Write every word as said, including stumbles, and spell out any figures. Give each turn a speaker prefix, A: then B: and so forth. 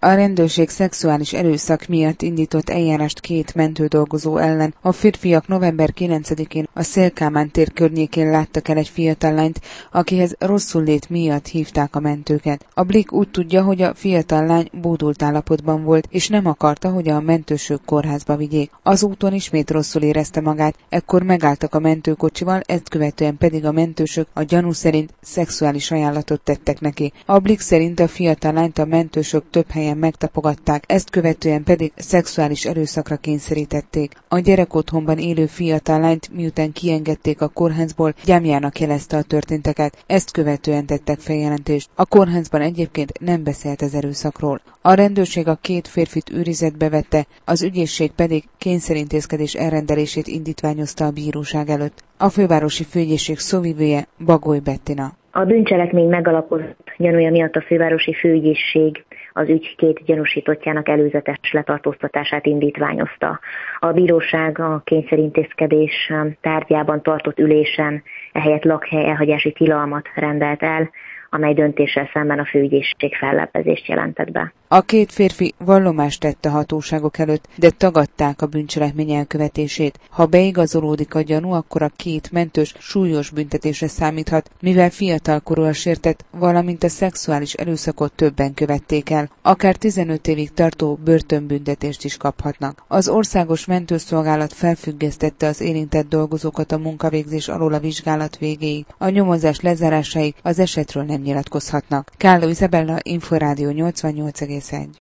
A: A rendőrség szexuális erőszak miatt indított eljárást két mentődolgozó ellen. A férfiak november kilencedikén a Széll-Kálmán tér környékén láttak el egy fiatal lányt, akihez rosszullét miatt hívták a mentőket. A Blikk úgy tudja, hogy a fiatal lány bódult állapotban volt, és nem akarta, hogy a mentősök kórházba vigyék. Az úton ismét rosszul érezte magát, ekkor megálltak a mentőkocsival, ezt követően pedig a mentősök a gyanú szerint szexuális ajánlatot tettek neki. A Blikk szerint a fiatal lányt a mentősök több helyen megtapogatták, ezt követően pedig szexuális erőszakra kényszerítették. A gyerekotthonban élő fiatal lányt miután kiengedték a kórházból, gyámjának jelezte a történteket, ezt követően tettek feljelentést. A kórházban egyébként nem beszélt az erőszakról. A rendőrség a két férfit őrizetbe vette, az ügyészség pedig kényszerintézkedés elrendelését indítványozta a bíróság előtt. A fővárosi főügyészség szóvivője Bagoly Bettina.
B: A bűncselekmény megalapozott gyanúja miatt a fővárosi főügyészség az ügy két gyanúsítottjának előzetes letartóztatását indítványozta. A bíróság a kényszerintézkedés tárgyában tartott ülésen ehelyett lakhely elhagyási tilalmat rendelt el, amely döntéssel szemben a főügyészség fellebbezést jelentett be.
A: A két férfi vallomást tett a hatóságok előtt, de tagadták a bűncselekmény elkövetését. Ha beigazolódik a gyanú, akkor a két mentős súlyos büntetésre számíthat, mivel fiatalkorúra sértett, valamint a szexuális erőszakot többen követték el. Akár tizenöt évig tartó börtönbüntetést is kaphatnak. Az Országos Mentőszolgálat felfüggesztette az érintett dolgozókat a munkavégzés alól a vizsgálat végéig. A nyomozás lezárásáig az esetről nem nyilatkozhatnak. Kálló Izabella, Inforádió nyolcvannyolc egész egy.